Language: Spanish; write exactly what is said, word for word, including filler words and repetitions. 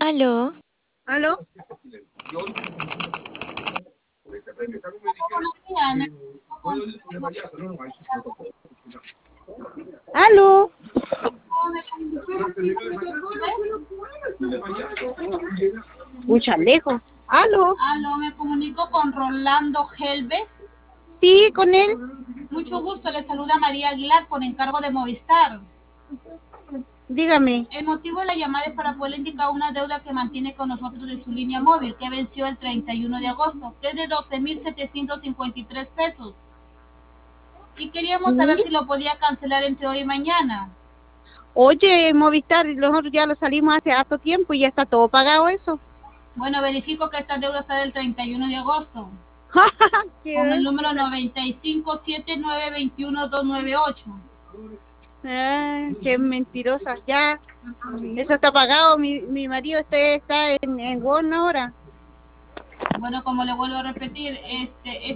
¿Aló? ¿Aló? ¿Aló? Mucha lejos. ¿Aló? Aló, me comunico con Rolando Helves. Sí, con él. Mucho gusto, le saluda María Aguilar por encargo de Movistar. Dígame. El motivo de la llamada es para poder indicar una deuda que mantiene con nosotros de su línea móvil, que venció el treinta y uno de agosto, que es de doce mil setecientos cincuenta y tres pesos. Y queríamos saber ¿Sí? si lo podía cancelar entre hoy y mañana. Oye, Movistar, nosotros ya lo salimos hace harto tiempo y ya está todo pagado eso. Bueno, verifico que esta deuda está del treinta y uno de agosto, con el ¿Qué? número noventa y cinco setenta y nueve veintiuno doscientos noventa y ocho. Ah, qué mentirosa. Ya, eso está pagado. Mi, mi marido este está en, en Warner ahora. Bueno, como le vuelvo a repetir, este